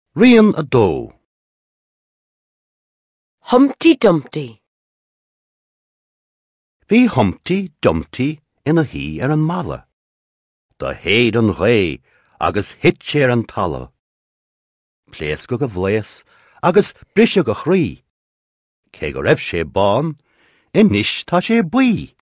Rian a dó. Humpty Dumpty. Bhí Humpty Dumpty ina hí an mala. Da héad an ré agus hit sé an talla. Pléas go bhléas agus brise go chrí. Cé go raibh sé bán, inis tá sé buí.